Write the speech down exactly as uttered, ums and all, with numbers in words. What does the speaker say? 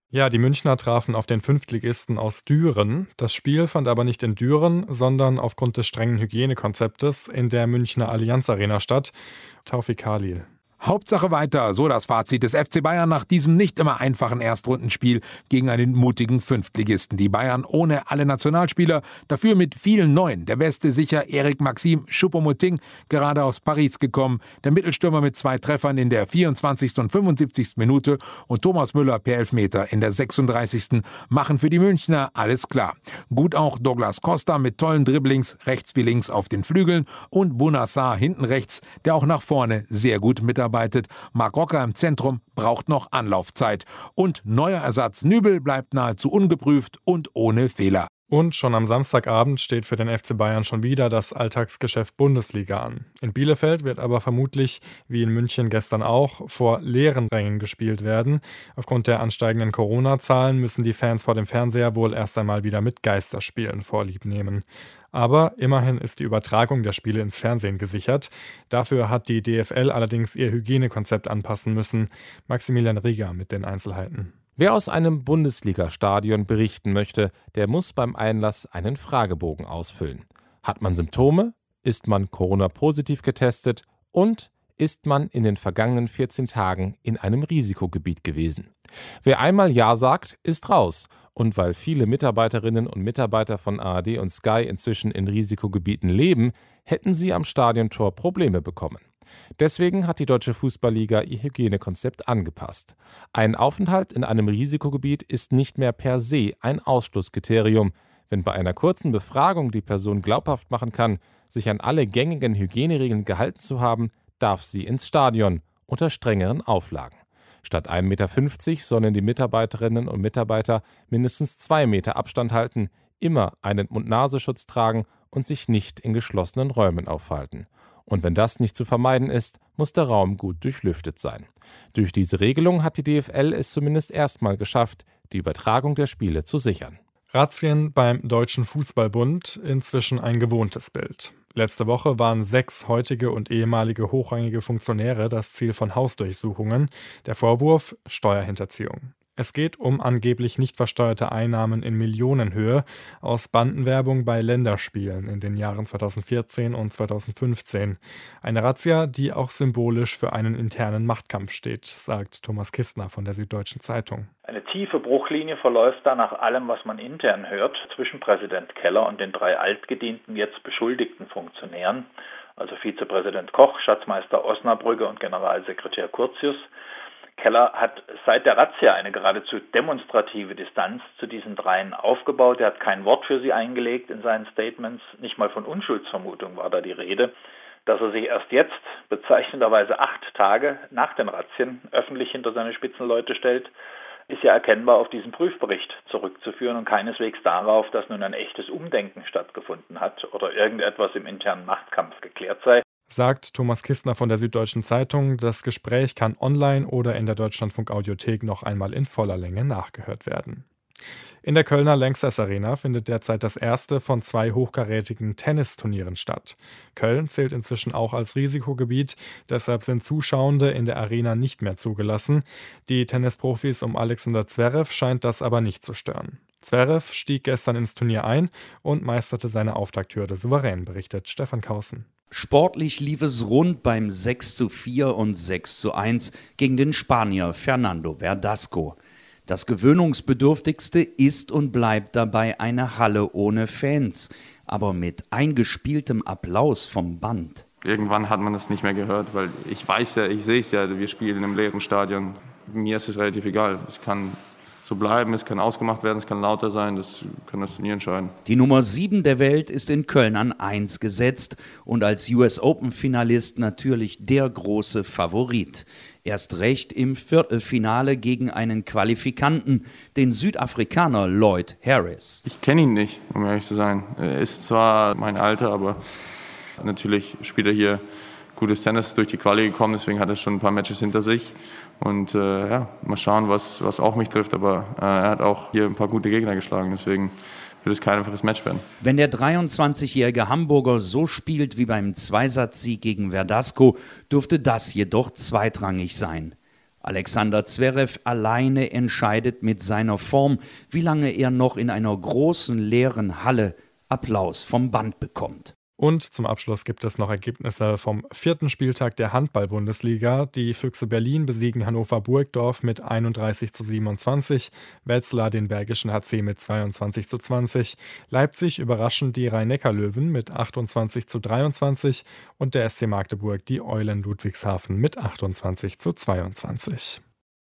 Ja, die Münchner trafen auf den Fünftligisten aus Düren. Das Spiel fand aber nicht in Düren, sondern aufgrund des strengen Hygienekonzeptes in der Münchner Allianz Arena statt. Taufik Khalil. Hauptsache weiter, so das Fazit des F C Bayern nach diesem nicht immer einfachen Erstrundenspiel gegen einen mutigen Fünftligisten. Die Bayern ohne alle Nationalspieler, dafür mit vielen Neuen. Der Beste sicher Eric Maxim Choupo-Moting, gerade aus Paris gekommen. Der Mittelstürmer mit zwei Treffern in der vierundzwanzigsten und fünfundsiebzigsten Minute und Thomas Müller per Elfmeter in der sechsunddreißigsten machen für die Münchner alles klar. Gut auch Douglas Costa mit tollen Dribblings rechts wie links auf den Flügeln und Bounassar hinten rechts, der auch nach vorne sehr gut mitarbeitet. Marc Rocker im Zentrum braucht noch Anlaufzeit. Und neuer Ersatz Nübel bleibt nahezu ungeprüft und ohne Fehler. Und schon am Samstagabend steht für den F C Bayern schon wieder das Alltagsgeschäft Bundesliga an. In Bielefeld wird aber vermutlich, wie in München gestern auch, vor leeren Rängen gespielt werden. Aufgrund der ansteigenden Corona-Zahlen müssen die Fans vor dem Fernseher wohl erst einmal wieder mit Geisterspielen Vorlieb nehmen. Aber immerhin ist die Übertragung der Spiele ins Fernsehen gesichert. Dafür hat die D F L allerdings ihr Hygienekonzept anpassen müssen. Maximilian Rieger mit den Einzelheiten. Wer aus einem Bundesliga-Stadion berichten möchte, der muss beim Einlass einen Fragebogen ausfüllen. Hat man Symptome? Ist man Corona-positiv getestet? Und ist man in den vergangenen vierzehn Tagen in einem Risikogebiet gewesen? Wer einmal Ja sagt, ist raus. Und weil viele Mitarbeiterinnen und Mitarbeiter von A R D und Sky inzwischen in Risikogebieten leben, hätten sie am Stadiontor Probleme bekommen. Deswegen hat die Deutsche Fußballliga ihr Hygienekonzept angepasst. Ein Aufenthalt in einem Risikogebiet ist nicht mehr per se ein Ausschlusskriterium. Wenn bei einer kurzen Befragung die Person glaubhaft machen kann, sich an alle gängigen Hygieneregeln gehalten zu haben, darf sie ins Stadion unter strengeren Auflagen. Statt ein Meter fünfzig sollen die Mitarbeiterinnen und Mitarbeiter mindestens zwei Meter Abstand halten, immer einen Mund-Nasenschutz tragen und sich nicht in geschlossenen Räumen aufhalten. Und wenn das nicht zu vermeiden ist, muss der Raum gut durchlüftet sein. Durch diese Regelung hat die D F L es zumindest erstmal geschafft, die Übertragung der Spiele zu sichern. Razzien beim Deutschen Fußballbund, inzwischen ein gewohntes Bild. Letzte Woche waren sechs heutige und ehemalige hochrangige Funktionäre das Ziel von Hausdurchsuchungen. Der Vorwurf: Steuerhinterziehung. Es geht um angeblich nicht versteuerte Einnahmen in Millionenhöhe aus Bandenwerbung bei Länderspielen in den Jahren zweitausendvierzehn und zweitausendfünfzehn. Eine Razzia, die auch symbolisch für einen internen Machtkampf steht, sagt Thomas Kistner von der Süddeutschen Zeitung. Eine tiefe Bruchlinie verläuft da nach allem, was man intern hört, zwischen Präsident Keller und den drei altgedienten, jetzt beschuldigten Funktionären, also Vizepräsident Koch, Schatzmeister Osnabrügge und Generalsekretär Curtius. Keller hat seit der Razzia eine geradezu demonstrative Distanz zu diesen dreien aufgebaut. Er hat kein Wort für sie eingelegt in seinen Statements. Nicht mal von Unschuldsvermutung war da die Rede. Dass er sich erst jetzt, bezeichnenderweise acht Tage nach den Razzien, öffentlich hinter seine Spitzenleute stellt, ist ja erkennbar auf diesen Prüfbericht zurückzuführen und keineswegs darauf, dass nun ein echtes Umdenken stattgefunden hat oder irgendetwas im internen Machtkampf geklärt sei. Sagt Thomas Kistner von der Süddeutschen Zeitung. Das Gespräch kann online oder in der Deutschlandfunk-Audiothek noch einmal in voller Länge nachgehört werden. In der Kölner Lanxess Arena findet derzeit das erste von zwei hochkarätigen Tennisturnieren statt. Köln zählt inzwischen auch als Risikogebiet, deshalb sind Zuschauende in der Arena nicht mehr zugelassen. Die Tennisprofis um Alexander Zverev scheint das aber nicht zu stören. Zverev stieg gestern ins Turnier ein und meisterte seine Auftakthürde souverän, berichtet Stefan Kaußen. Sportlich lief es rund beim sechs zu vier und sechs zu eins gegen den Spanier Fernando Verdasco. Das Gewöhnungsbedürftigste ist und bleibt dabei eine Halle ohne Fans, aber mit eingespieltem Applaus vom Band. Irgendwann hat man das nicht mehr gehört, weil ich weiß ja, ich sehe es ja, wir spielen im leeren Stadion. Mir ist es relativ egal. Es kann so bleiben, es kann ausgemacht werden, es kann lauter sein, das kann das Turnier entscheiden. Die Nummer sieben der Welt ist in Köln an eins gesetzt und als U S Open-Finalist natürlich der große Favorit. Erst recht im Viertelfinale gegen einen Qualifikanten, den Südafrikaner Lloyd Harris. Ich kenne ihn nicht, um ehrlich zu sein. Er ist zwar mein Alter, aber natürlich spielt er hier gutes Tennis, durch die Quali gekommen, deswegen hat er schon ein paar Matches hinter sich. Und äh, ja, mal schauen, was, was auch mich trifft. Aber äh, er hat auch hier ein paar gute Gegner geschlagen, deswegen wird es kein einfaches Match werden. Wenn der dreiundzwanzigjährige Hamburger so spielt wie beim Zweisatzsieg gegen Verdasco, dürfte das jedoch zweitrangig sein. Alexander Zverev alleine entscheidet mit seiner Form, wie lange er noch in einer großen leeren Halle Applaus vom Band bekommt. Und zum Abschluss gibt es noch Ergebnisse vom vierten Spieltag der Handball-Bundesliga. Die Füchse Berlin besiegen Hannover Burgdorf mit einunddreißig zu siebenundzwanzig, Wetzlar den Bergischen H C mit zweiundzwanzig zu zwanzig, Leipzig überraschen die Rhein-Neckar-Löwen mit achtundzwanzig zu dreiundzwanzig und der S C Magdeburg die Eulen Ludwigshafen mit achtundzwanzig zu zweiundzwanzig.